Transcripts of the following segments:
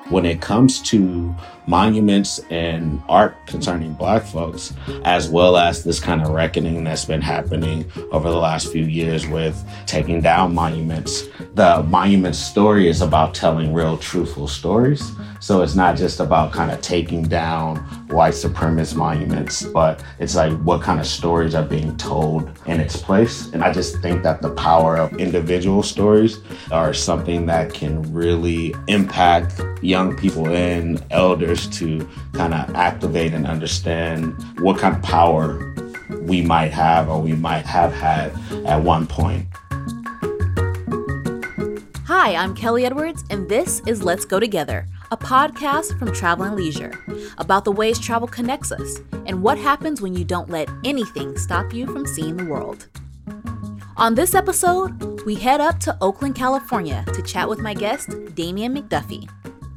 When it comes to monuments and art concerning Black folks, as well as this kind of reckoning that's been happening over the last few years with taking down monuments, the monument story is about telling real, truthful stories. So it's not just about kind of taking down white supremacist monuments, but it's like what kind of stories are being told in its place. And I just think that the power of individual stories are something that can really impact young people and elders to kind of activate and understand what kind of power we might have or we might have had at one point. Hi, I'm Kelly Edwards, and this is Let's Go Together, a podcast from Travel and Leisure about the ways travel connects us and what happens when you don't let anything stop you from seeing the world. On this episode, we head up to Oakland, California to chat with my guest, Damian McDuffie.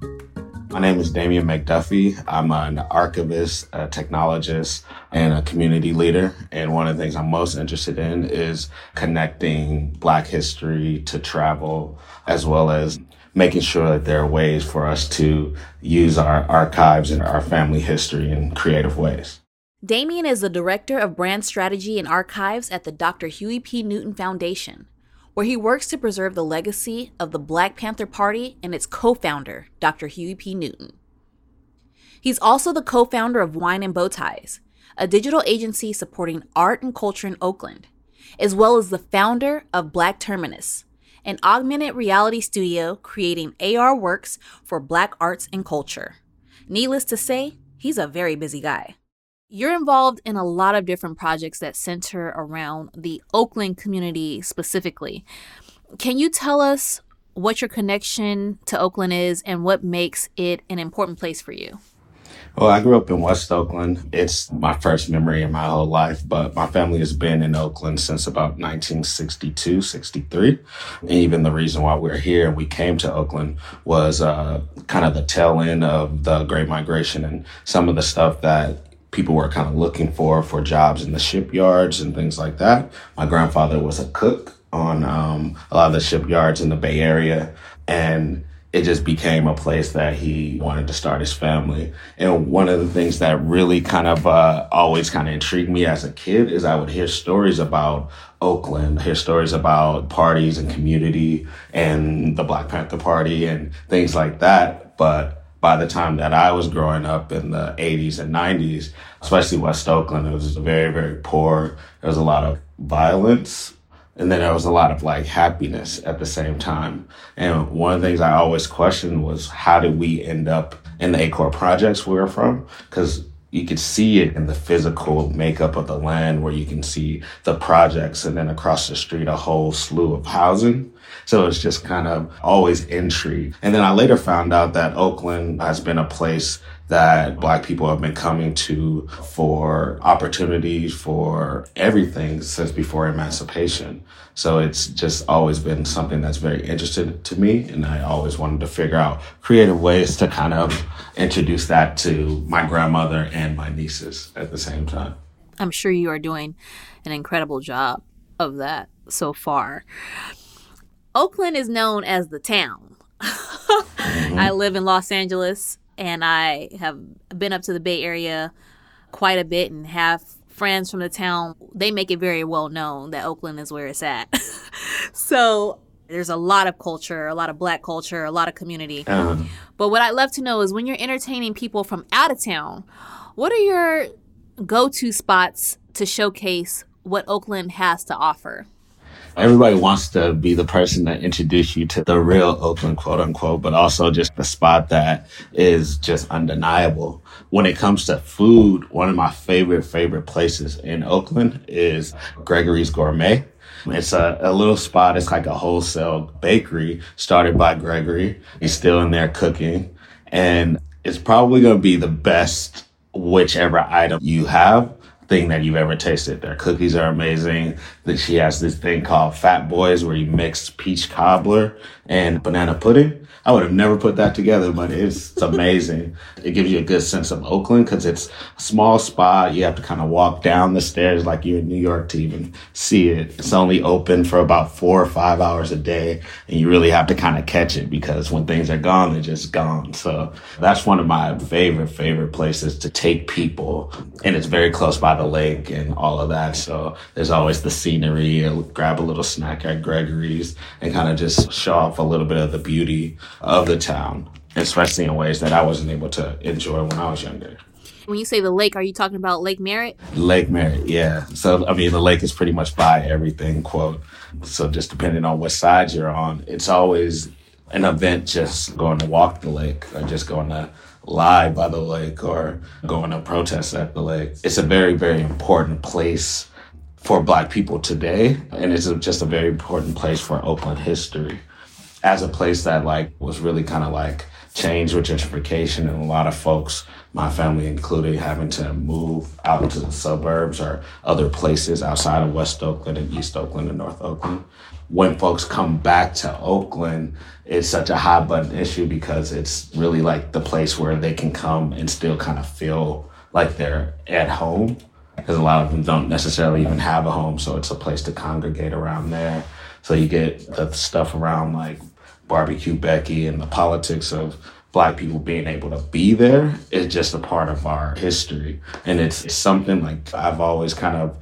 My name is Damian McDuffie. I'm an archivist, a technologist, and a community leader. And one of the things I'm most interested in is connecting Black history to travel, as well as making sure that there are ways for us to use our archives and our family history in creative ways. Damian is the Director of Brand Strategy and Archives at the Dr. Huey P. Newton Foundation, where he works to preserve the legacy of the Black Panther Party and its co-founder, Dr. Huey P. Newton. He's also the co-founder of Wine and Bowties, a digital agency supporting art and culture in Oakland, as well as the founder of Black Terminus, an augmented reality studio creating AR works for Black arts and culture. Needless to say, he's a very busy guy. You're involved in a lot of different projects that center around the Oakland community specifically. Can you tell us what your connection to Oakland is and what makes it an important place for you? Well, I grew up in West Oakland. It's my first memory in my whole life, but my family has been in Oakland since about 1962, 63. And even the reason why we're here and we came to Oakland was kind of the tail end of the Great Migration and some of the stuff that people were kind of looking for jobs in the shipyards and things like that. My grandfather was a cook on a lot of the shipyards in the Bay Area, and it just became a place that he wanted to start his family. And one of the things that really kind of always kind of intrigued me as a kid is I would hear stories about Oakland, hear stories about parties and community and the Black Panther Party and things like that. But by the time that I was growing up in the 80s and 90s, especially West Oakland, it was very, very poor. There was a lot of violence. And then there was a lot of happiness at the same time. And one of the things I always questioned was how did we end up in the ACOR projects we were from? Because you could see it in the physical makeup of the land where you can see the projects and then across the street, a whole slew of housing. So it's just kind of always intrigue. And then I later found out that Oakland has been a place that Black people have been coming to for opportunities, for everything since before emancipation. So it's just always been something that's very interesting to me. And I always wanted to figure out creative ways to kind of introduce that to my grandmother and my nieces at the same time. I'm sure you are doing an incredible job of that so far. Oakland is known as the town. I live in Los Angeles, and I have been up to the Bay Area quite a bit and have friends from the town. They make it very well known that Oakland is where it's at. So there's a lot of culture, a lot of Black culture, a lot of community. But what I'd love to know is when you're entertaining people from out of town, what are your go-to spots to showcase what Oakland has to offer? Everybody wants to be the person that introduce you to the real Oakland, quote unquote, but also just the spot that is just undeniable. When it comes to food, one of my favorite places in Oakland is Gregory's Gourmet. It's a little spot. It's like a wholesale bakery started by Gregory. He's still in there cooking. And it's probably going to be the best whichever item you have. thing that you've ever tasted. Their cookies are amazing. That she has this thing called Fat Boys where you mix peach cobbler and banana pudding. I would have never put that together, but it's amazing. It gives you a good sense of Oakland because it's a small spot. You have to kind of walk down the stairs like you're in New York to even see it. It's only open for about 4 or 5 hours a day, and you really have to kind of catch it because when things are gone, they're just gone. So that's one of my favorite places to take people, and it's very close by the lake and all of that. So there's always the scenery. I'll grab a little snack at Gregory's and kind of just show off a little bit of the beauty of the town, especially in ways that I wasn't able to enjoy when I was younger. When you say the lake, are you talking about Lake Merritt? Lake Merritt, yeah. So, I mean, the lake is pretty much by everything, quote. So just depending on what side you're on, it's always an event just going to walk the lake or just going to lie by the lake or going to protest at the lake. It's a very important place for Black people today, and it's just a very important place for Oakland history. As a place that was really kind of changed with gentrification and a lot of folks, my family included, having to move out into the suburbs or other places outside of West Oakland and East Oakland and North Oakland. When folks come back to Oakland, it's such a hot button issue because it's really the place where they can come and still kind of feel like they're at home, because a lot of them don't necessarily even have a home, so it's a place to congregate around there. So you get the stuff around Barbecue Becky and the politics of Black people being able to be there is just a part of our history. And it's something I've always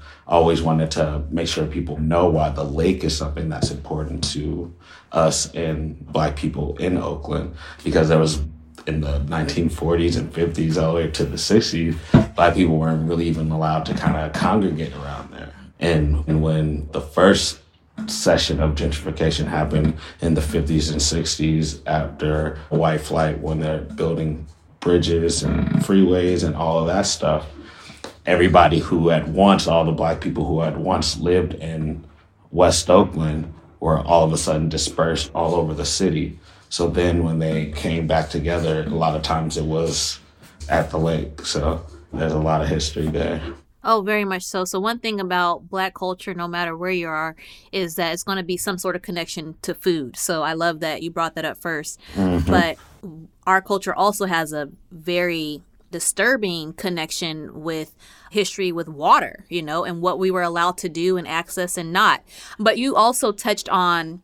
wanted to make sure people know why the lake is something that's important to us and Black people in Oakland, because there was in the 1940s and 50s all the way to the 60s, Black people weren't really even allowed to kind of congregate around there. And when the first session of gentrification happened in the 50s and 60s after white flight, when they're building bridges and freeways and all of that stuff, everybody all the Black people who had once lived in West Oakland were all of a sudden dispersed all over the city. So then when they came back together, a lot of times it was at the lake. So there's a lot of history there. Oh, very much so. So one thing about Black culture, no matter where you are, is that it's going to be some sort of connection to food. So I love that you brought that up first. Mm-hmm. But our culture also has a very disturbing connection with history with water, and what we were allowed to do and access and not. But you also touched on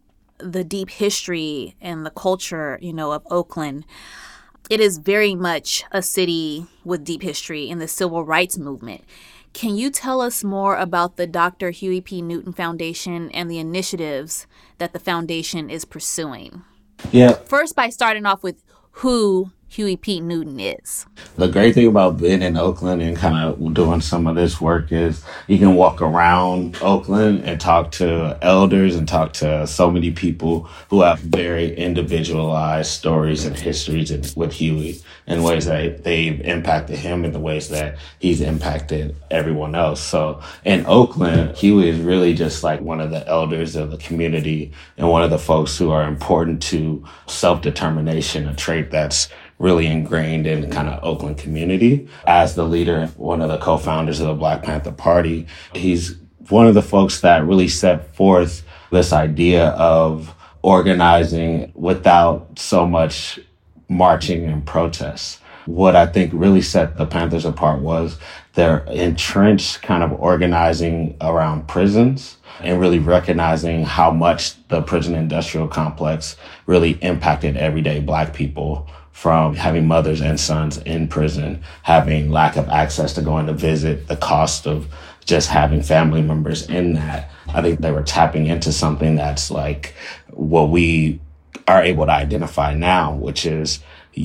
the deep history and the culture, of Oakland. It is very much a city with deep history in the civil rights movement. Can you tell us more about the Dr. Huey P. Newton Foundation and the initiatives that the foundation is pursuing? Yeah. First, by starting off with who Huey P. Newton is. The great thing about being in Oakland and kind of doing some of this work is you can walk around Oakland and talk to elders and talk to so many people who have very individualized stories and histories with Huey in ways that they've impacted him in the ways that he's impacted everyone else. So in Oakland, Huey is really just one of the elders of the community and one of the folks who are important to self-determination, a trait that's really ingrained in kind of Oakland community. As the leader, one of the co-founders of the Black Panther Party, he's one of the folks that really set forth this idea of organizing without so much marching and protests. What I think really set the Panthers apart was their entrenched kind of organizing around prisons and really recognizing how much the prison industrial complex really impacted everyday Black people, from having mothers and sons in prison, having lack of access to going to visit, the cost of just having family members in that. I think they were tapping into something that's what we are able to identify now, which is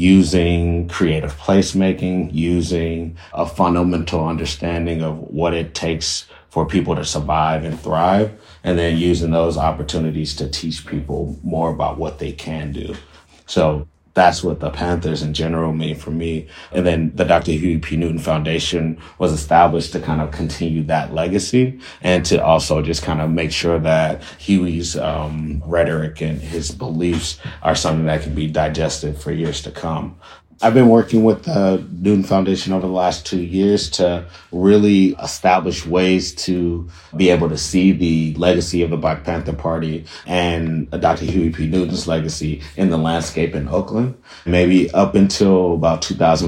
using creative placemaking, using a fundamental understanding of what it takes for people to survive and thrive, and then using those opportunities to teach people more about what they can do. So that's what the Panthers in general mean for me. And then the Dr. Huey P. Newton Foundation was established to kind of continue that legacy and to also just kind of make sure that Huey's rhetoric and his beliefs are something that can be digested for years to come. I've been working with the Newton Foundation over the last 2 years to really establish ways to be able to see the legacy of the Black Panther Party and Dr. Huey P. Newton's legacy in the landscape in Oakland. Maybe up until about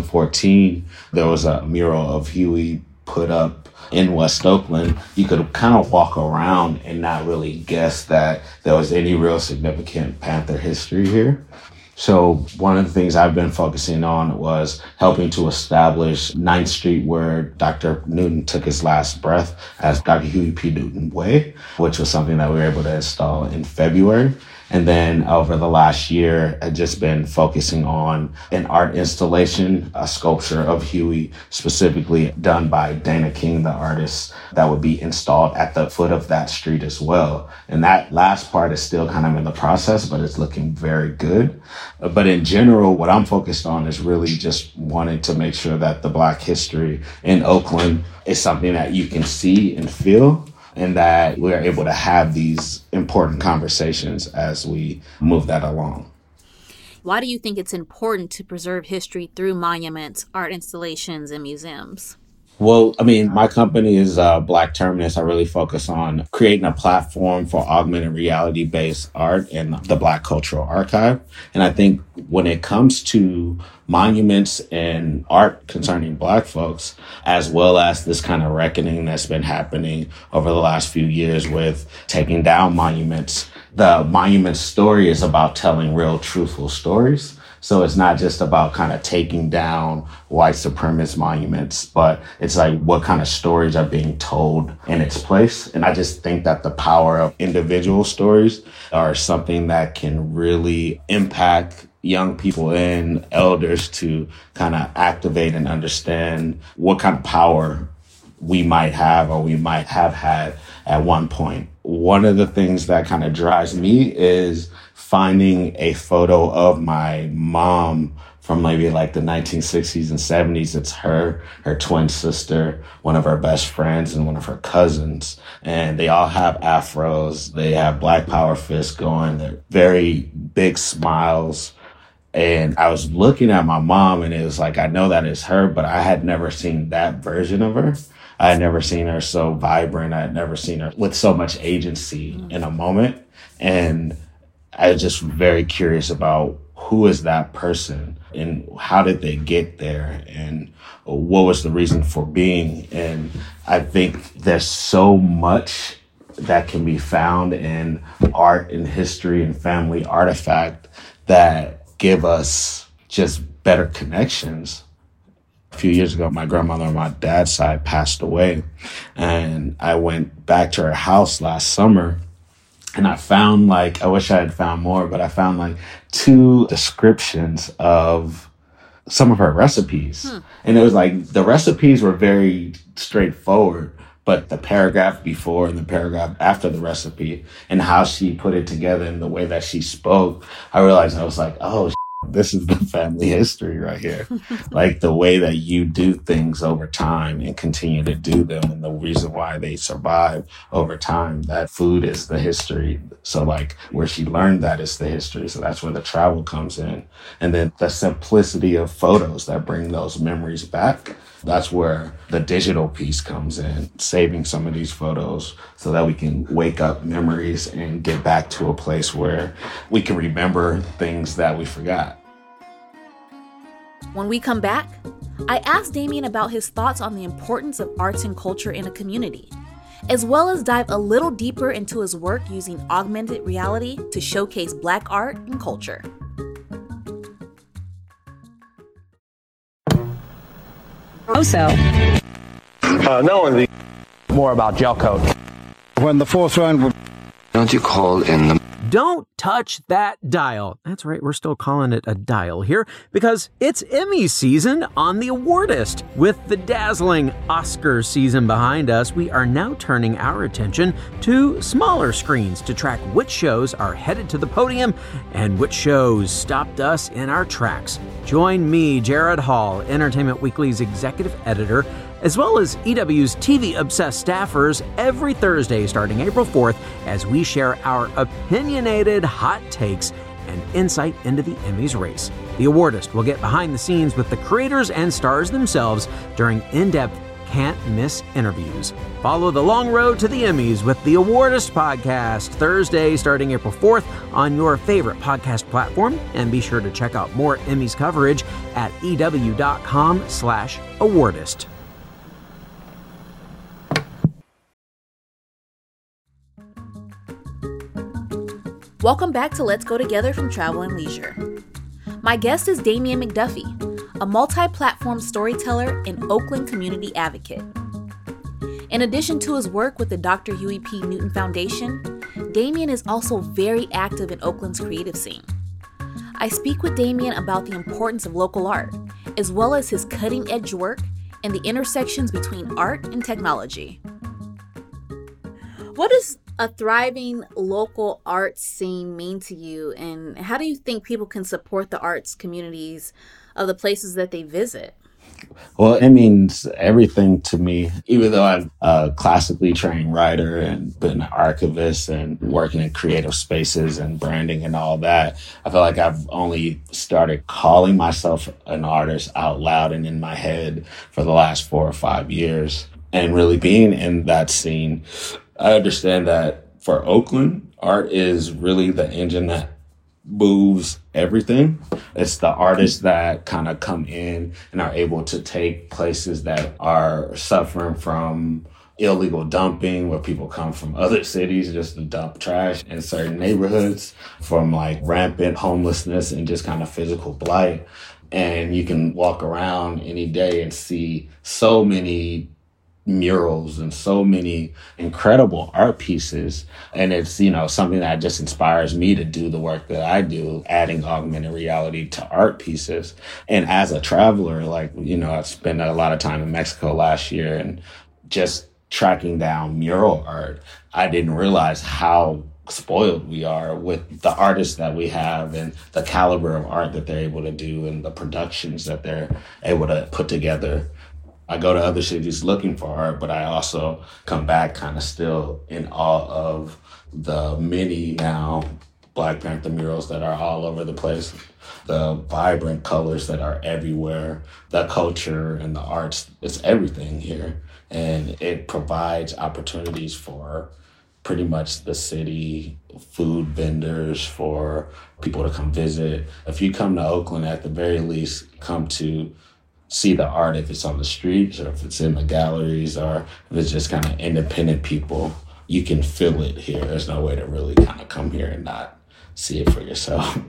2014, there was a mural of Huey put up in West Oakland. You could kind of walk around and not really guess that there was any real significant Panther history here. So one of the things I've been focusing on was helping to establish 9th Street, where Dr. Newton took his last breath, as Dr. Huey P. Newton Way, which was something that we were able to install in February. And then over the last year, I've just been focusing on an art installation, a sculpture of Huey, specifically done by Dana King, the artist, that would be installed at the foot of that street as well. And that last part is still kind of in the process, but it's looking very good. But in general, what I'm focused on is really just wanting to make sure that the Black history in Oakland is something that you can see and feel, and that we're able to have these important conversations as we move that along. Why do you think it's important to preserve history through monuments, art installations, and museums? Well, I mean, my company is Black Terminus. I really focus on creating a platform for augmented reality-based art in the Black Cultural Archive. And I think when it comes to monuments and art concerning Black folks, as well as this kind of reckoning that's been happening over the last few years with taking down monuments, the monument story is about telling real, truthful stories. So it's not just about kind of taking down white supremacist monuments, but it's like what kind of stories are being told in its place. And I just think that the power of individual stories are something that can really impact young people and elders to kind of activate and understand what kind of power we might have or we might have had at one point. One of the things that kind of drives me is finding a photo of my mom from maybe like the 1960s and 70s. It's her twin sister, one of her best friends, and one of her cousins. And they all have afros. They have Black Power fists going. They're very big smiles. And I was looking at my mom and it was like, I know that is her, but I had never seen that version of her. I had never seen her so vibrant. I had never seen her with so much agency in a moment. And I was just very curious about who is that person and how did they get there and what was the reason for being. And I think there's so much that can be found in art and history and family artifact that give us just better connections. A few years ago, my grandmother on my dad's side passed away, and I went back to her house last summer, and I found I wish I had found more, but I found 2 descriptions of some of her recipes. And it was the recipes were very straightforward, but the paragraph before and the paragraph after the recipe and how she put it together and the way that she spoke, I realized I was like, oh, this is the family history right here. The way that you do things over time and continue to do them, and the reason why they survive over time, that food is the history. So where she learned that is the history. So that's where the travel comes in. And then the simplicity of photos that bring those memories back. That's where the digital piece comes in, saving some of these photos so that we can wake up memories and get back to a place where we can remember things that we forgot. When we come back, I asked Damien about his thoughts on the importance of arts and culture in a community, as well as dive a little deeper into his work using augmented reality to showcase Black art and culture. Also, more about gel coat. When the 4th round, don't you call in the... Don't touch that dial. That's right, we're still calling it a dial here because it's Emmy season on the Awardist. With the dazzling Oscar season behind us, we are now turning our attention to smaller screens to track which shows are headed to the podium and which shows stopped us in our tracks. Join me, Jared Hall, Entertainment Weekly's executive editor, as well as EW's TV-obsessed staffers every Thursday starting April 4th as we share our opinionated hot takes and insight into the Emmys race. The Awardist will get behind the scenes with the creators and stars themselves during in-depth, can't-miss interviews. Follow the long road to the Emmys with the Awardist podcast, Thursday starting April 4th on your favorite podcast platform. And be sure to check out more Emmys coverage at ew.com/awardist. Welcome back to Let's Go Together from Travel and Leisure. My guest is Damian McDuffie, a multi-platform storyteller and Oakland community advocate. In addition to his work with the Dr. Huey P. Newton Foundation, Damian is also very active in Oakland's creative scene. I speak with Damian about the importance of local art, as well as his cutting-edge work and the intersections between art and technology. What does a thriving local arts scene mean to you, and how do you think people can support the arts communities of the places that they visit? Well, it means everything to me. Even though I'm a classically trained writer and been an archivist and working in creative spaces and branding and all that, I feel like I've only started calling myself an artist out loud and in my head for the last 4 or 5 years. And really being in that scene, I understand that for Oakland, art is really the engine that moves everything. It's the artists that kind of come in and are able to take places that are suffering from illegal dumping, where people come from other cities just to dump trash in certain neighborhoods, from like rampant homelessness and just kind of physical blight. And you can walk around any day and see so many murals and so many incredible art pieces. And it's, something that just inspires me to do the work that I do, adding augmented reality to art pieces. And as a traveler, I spent a lot of time in Mexico last year and just tracking down mural art. I didn't realize how spoiled we are with the artists that we have and the caliber of art that they're able to do and the productions that they're able to put together. I go to other cities looking for art, but I also come back kind of still in awe of the many now Black Panther murals that are all over the place, the vibrant colors that are everywhere, the culture and the arts. It's everything here. And it provides opportunities for pretty much the city, food vendors, for people to come visit. If you come to Oakland, at the very least, come to see the art, if it's on the streets or if it's in the galleries or if it's just kind of independent people. You can feel it here. There's no way to really kind of come here and not see it for yourself.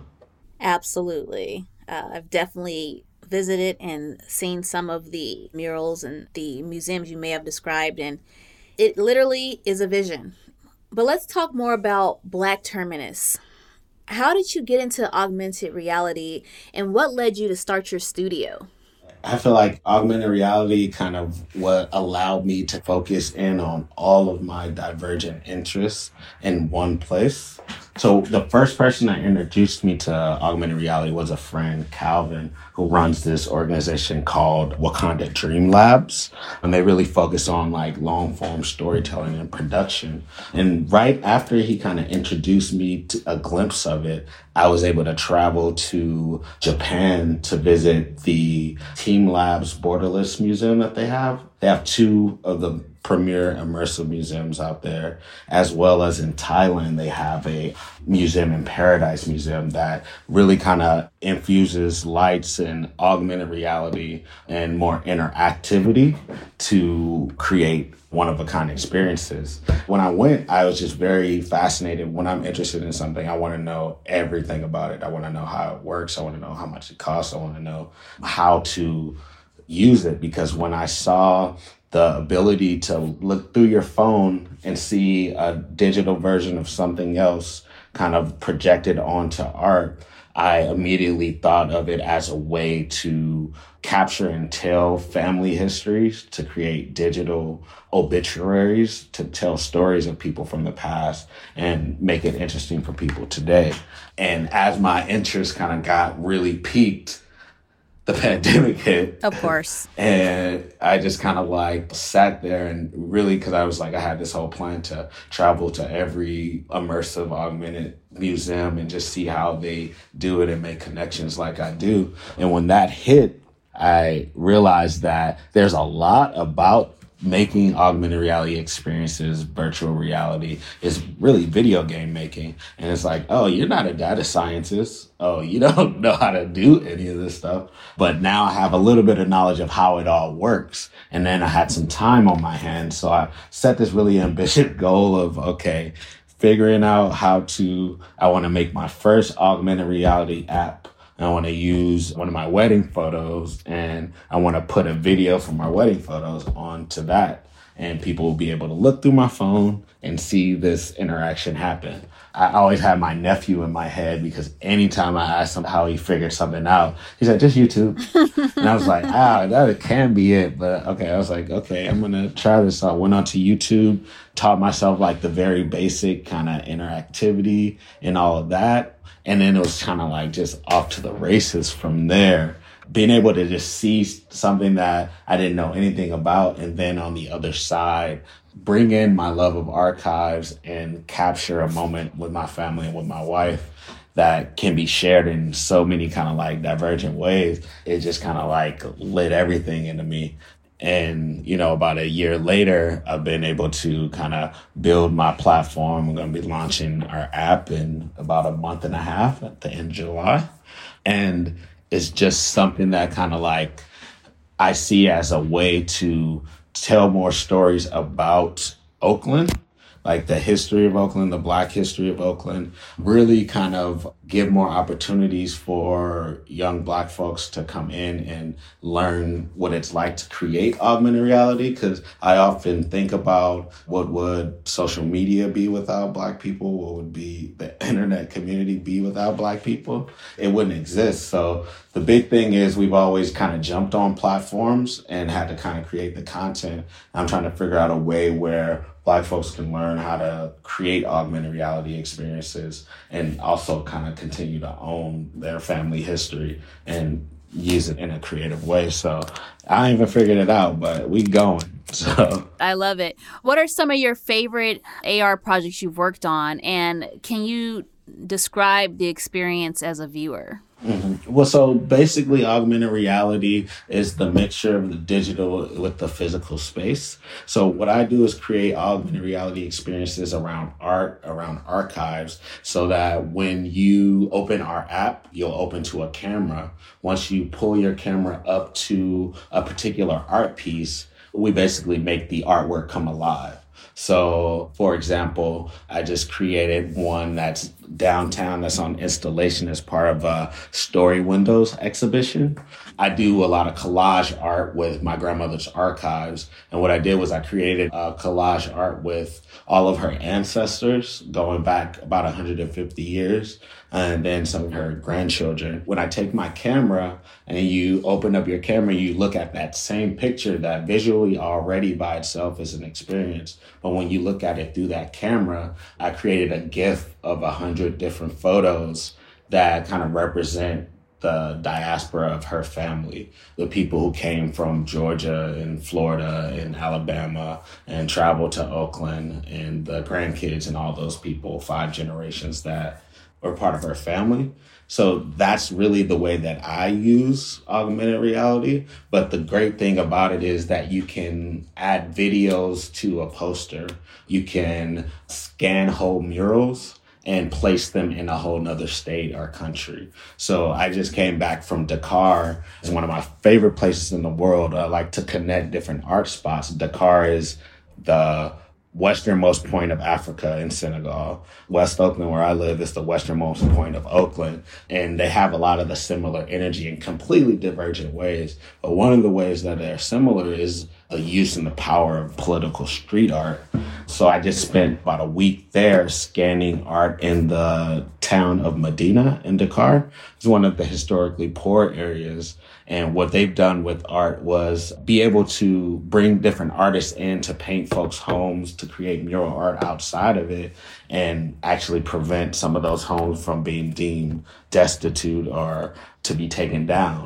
Absolutely. I've definitely visited and seen some of the murals and the museums you may have described, and it literally is a vision. But let's talk more about Black Terminus. How did you get into augmented reality, and what led you to start your studio? I feel like augmented reality kind of what allowed me to focus in on all of my divergent interests in one place. So the first person that introduced me to augmented reality was a friend, Calvin, who runs this organization called Wakanda Dream Labs. And they really focus on long form storytelling and production. And right after he kind of introduced me to a glimpse of it, I was able to travel to Japan to visit the Team Labs Borderless Museum that they have. They have 2 of the premier immersive museums out there, as well as in Thailand, they have a museum in Paradise Museum that really kind of infuses lights and augmented reality and more interactivity to create one-of-a-kind experiences. When I went, I was just very fascinated. When I'm interested in something, I want to know everything about it. I want to know how it works. I want to know how much it costs. I want to know how to use it, because when I saw the ability to look through your phone and see a digital version of something else kind of projected onto art, I immediately thought of it as a way to capture and tell family histories, to create digital obituaries, to tell stories of people from the past and make it interesting for people today. And as my interest kind of got really piqued, the pandemic hit. Of course. And I just kind of like sat there and really, because I was like, I had this whole plan to travel to every immersive augmented museum and just see how they do it and make connections like I do. And when that hit, I realized that there's a lot about making augmented reality experiences, virtual reality, is really video game making. And it's like, oh, you're not a data scientist. Oh, you don't know how to do any of this stuff. But now I have a little bit of knowledge of how it all works. And then I had some time on my hands. So I set this really ambitious goal of, okay, figuring out I want to make my first augmented reality app. I want to use one of my wedding photos and I want to put a video from my wedding photos onto that. And people will be able to look through my phone and see this interaction happen. I always had my nephew in my head because anytime I asked him how he figured something out, he said, just YouTube. And I was like, that can be it. But okay, I was like, okay, I'm going to try this. So I went onto YouTube, taught myself like the very basic kind of interactivity and all of that. And then it was kind of like just off to the races from there, being able to just see something that I didn't know anything about. And then on the other side, bring in my love of archives and capture a moment with my family and with my wife that can be shared in so many kind of like divergent ways. It just kind of like lit everything into me. And, about a year later, I've been able to kind of build my platform. We're going to be launching our app in about a month and a half at the end of July. And it's just something that kind of like I see as a way to tell more stories about Oakland, like the history of Oakland, the Black history of Oakland, really kind of give more opportunities for young Black folks to come in and learn what it's like to create augmented reality. Because I often think about what would social media be without Black people? What would be the internet community be without Black people? It wouldn't exist. So the big thing is we've always kind of jumped on platforms and had to kind of create the content. I'm trying to figure out a way where Black folks can learn how to create augmented reality experiences and also kind of continue to own their family history and use it in a creative way. So I ain't even figured it out, but we going. So I love it. What are some of your favorite AR projects you've worked on? And can you describe the experience as a viewer? Mm-hmm. Well, so basically augmented reality is the mixture of the digital with the physical space. So what I do is create augmented reality experiences around art, around archives, so that when you open our app, you'll open to a camera. Once you pull your camera up to a particular art piece, we basically make the artwork come alive. So, for example, I just created one that's downtown that's on installation as part of a Story Windows exhibition. I do a lot of collage art with my grandmother's archives. And what I did was I created a collage art with all of her ancestors going back about 150 years. And then some of her grandchildren. When I take my camera and you open up your camera, you look at that same picture that visually already by itself is an experience. But when you look at it through that camera, I created a GIF of 100 different photos that kind of represent the diaspora of her family, the people who came from Georgia and Florida and Alabama and traveled to Oakland, and the grandkids and all those people, 5 generations that or part of her family. So that's really the way that I use augmented reality. But the great thing about it is that you can add videos to a poster. You can scan whole murals and place them in a whole nother state or country. So I just came back from Dakar. It's one of my favorite places in the world. I like to connect different art spots. Dakar is the westernmost point of Africa in Senegal. West Oakland, where I live, is the westernmost point of Oakland. And they have a lot of the similar energy in completely divergent ways. But one of the ways that they're similar is the use and the power of political street art. So I just spent about a week there scanning art in the town of Medina in Dakar. It's one of the historically poor areas. And what they've done with art was be able to bring different artists in to paint folks' homes, to create mural art outside of it, and actually prevent some of those homes from being deemed destitute or to be taken down.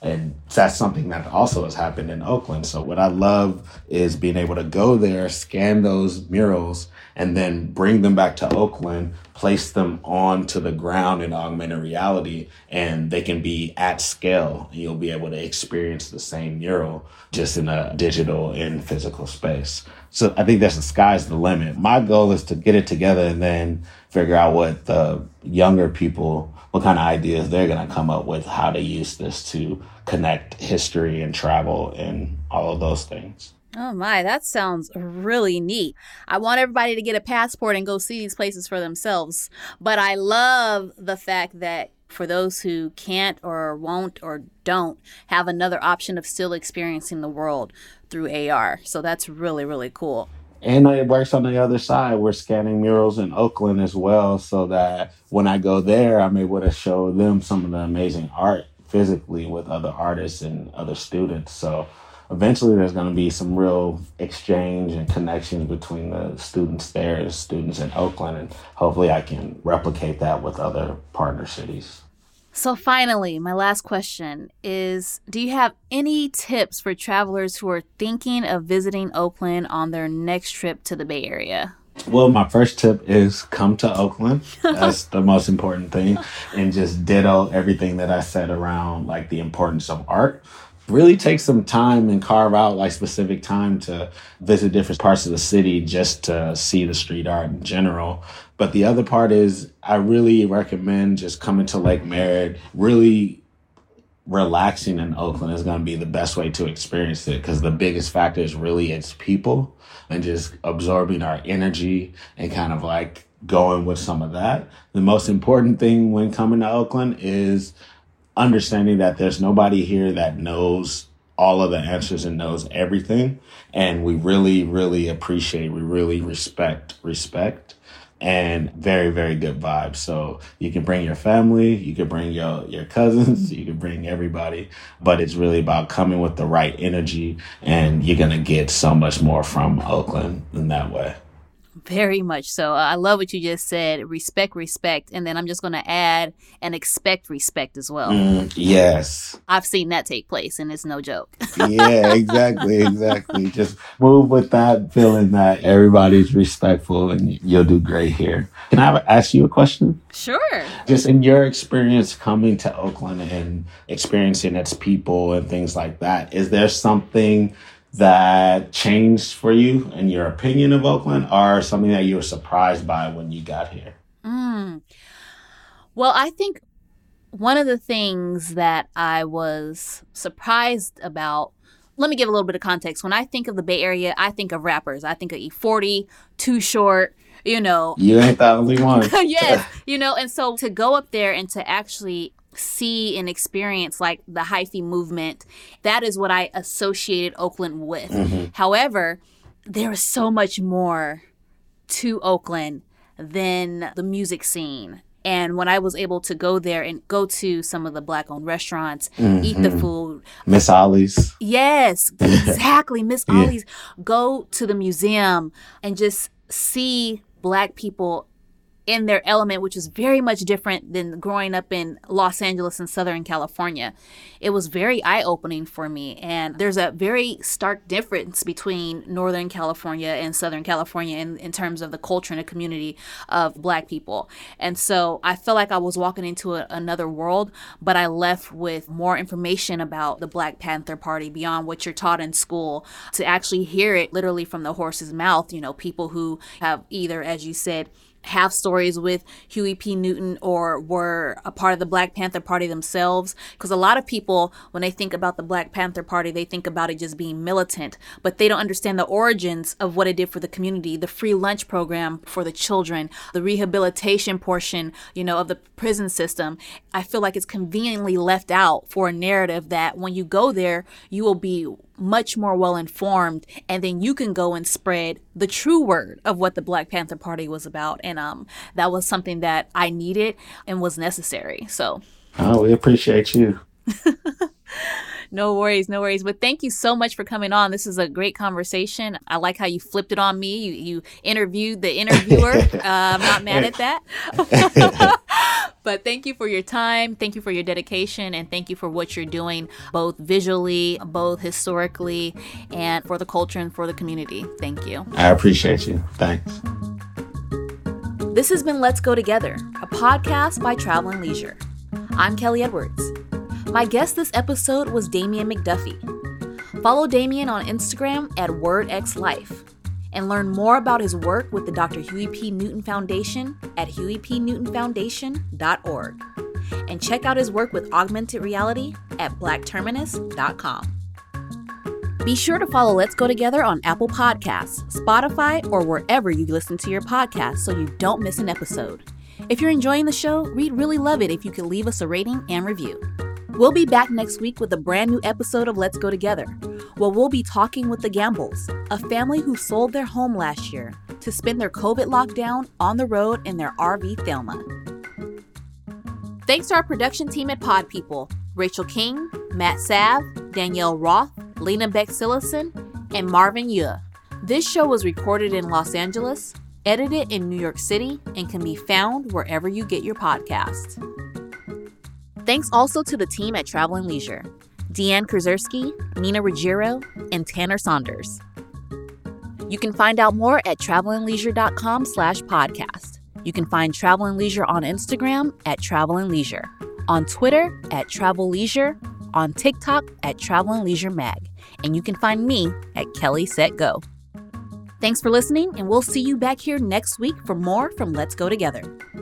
And that's something that also has happened in Oakland. So what I love is being able to go there, scan those murals, and then bring them back to Oakland, place them onto the ground in augmented reality, and they can be at scale. You'll be able to experience the same mural just in a digital and physical space. So I think that's the sky's the limit. My goal is to get it together and then figure out what the younger people, what kind of ideas they're going to come up with, how to use this to connect history and travel and all of those things. Oh my, that sounds really neat. I want everybody to get a passport and go see these places for themselves. But I love the fact that for those who can't or won't or don't have another option of still experiencing the world through AR. So that's really, really cool. And it works on the other side. We're scanning murals in Oakland as well, so that when I go there, I'm able to show them some of the amazing art physically with other artists and other students. So eventually there's going to be some real exchange and connections between the students there and the students in Oakland. And hopefully I can replicate that with other partner cities. So finally, my last question is, do you have any tips for travelers who are thinking of visiting Oakland on their next trip to the Bay Area? Well, my first tip is come to Oakland. That's the most important thing. And just ditto everything that I said around like the importance of art. Really take some time and carve out like specific time to visit different parts of the city just to see the street art in general. But the other part is I really recommend just coming to Lake Merritt. Really relaxing in Oakland is going to be the best way to experience it, because the biggest factor is really its people and just absorbing our energy and kind of like going with some of that. The most important thing when coming to Oakland is understanding that there's nobody here that knows all of the answers and knows everything. And we really, really appreciate, we really respect, and very, very good vibes. So you can bring your family, you can bring your cousins, you can bring everybody, but it's really about coming with the right energy, and you're going to get so much more from Oakland in that way. Very much so. I love what you just said. Respect. And then I'm just going to add and expect respect as well. Yes. I've seen that take place, and it's no joke. Yeah, exactly. Just move with that feeling that everybody's respectful and you'll do great here. Can I ask you a question? Sure. Just in your experience coming to Oakland and experiencing its people and things like that, is there something that changed for you in your opinion of Oakland, or something that you were surprised by when you got here? Well, I think one of the things that I was surprised about, let me give a little bit of context. When I think of the Bay Area, I think of rappers. I think of E40, Too Short, you know. You ain't the only one. Yes, you know, and so to go up there and to actually see and experience like the hyphy movement, that is what I associated Oakland with. However, there is so much more to Oakland than the music scene. And when I was able to go there and go to some of the Black-owned restaurants, eat the food. Miss Ollie's. Yes, exactly. Miss Ollie's. Go to the museum and just see Black people in their element, which is very much different than growing up in Los Angeles and Southern California. It was very eye-opening for me. And there's a very stark difference between Northern California and Southern California in terms of the culture and the community of Black people. And so I felt like I was walking into another world, but I left with more information about the Black Panther Party beyond what you're taught in school, to actually hear it literally from the horse's mouth. You know, people who have either, as you said, have stories with Huey P. Newton or were a part of the Black Panther Party themselves. Because a lot of people, when they think about the Black Panther Party, they think about it just being militant, but they don't understand the origins of what it did for the community, the free lunch program for the children, the rehabilitation portion, you know, of the prison system. I feel like it's conveniently left out for a narrative that when you go there, you will be much more well informed, and then you can go and spread the true word of what the Black Panther Party was about. And that was something that I needed and was necessary. So we appreciate you. No worries, no worries. But thank you so much for coming on. This is a great conversation. I like how you flipped it on me. You interviewed the interviewer. I'm not mad at that. But thank you for your time. Thank you for your dedication. And thank you for what you're doing, both visually, both historically, and for the culture and for the community. Thank you. I appreciate you. Thanks. This has been Let's Go Together, a podcast by Travel and Leisure. I'm Kelly Edwards. My guest this episode was Damian McDuffie. Follow Damian on Instagram at WordXLife and learn more about his work with the Dr. Huey P. Newton Foundation at hueypnewtonfoundation.org. And check out his work with augmented reality at blackterminus.com. Be sure to follow Let's Go Together on Apple Podcasts, Spotify, or wherever you listen to your podcasts so you don't miss an episode. If you're enjoying the show, we'd really love it if you could leave us a rating and review. We'll be back next week with a brand new episode of Let's Go Together, where we'll be talking with the Gambles, a family who sold their home last year to spend their COVID lockdown on the road in their RV Thelma. Thanks to our production team at Pod People, Rachel King, Matt Sav, Danielle Roth, Lena Beck-Sillison, and Marvin Yuh. This show was recorded in Los Angeles, edited in New York City, and can be found wherever you get your podcasts. Thanks also to the team at Travel and Leisure, Deanne Krzersky, Nina Ruggiero, and Tanner Saunders. You can find out more at travelandleisure.com/podcast. You can find Travel and Leisure on Instagram at Travel and Leisure, on Twitter at Travel Leisure, on TikTok at Travel and Leisure Mag, and you can find me at Kelly Set Go. Thanks for listening, and we'll see you back here next week for more from Let's Go Together.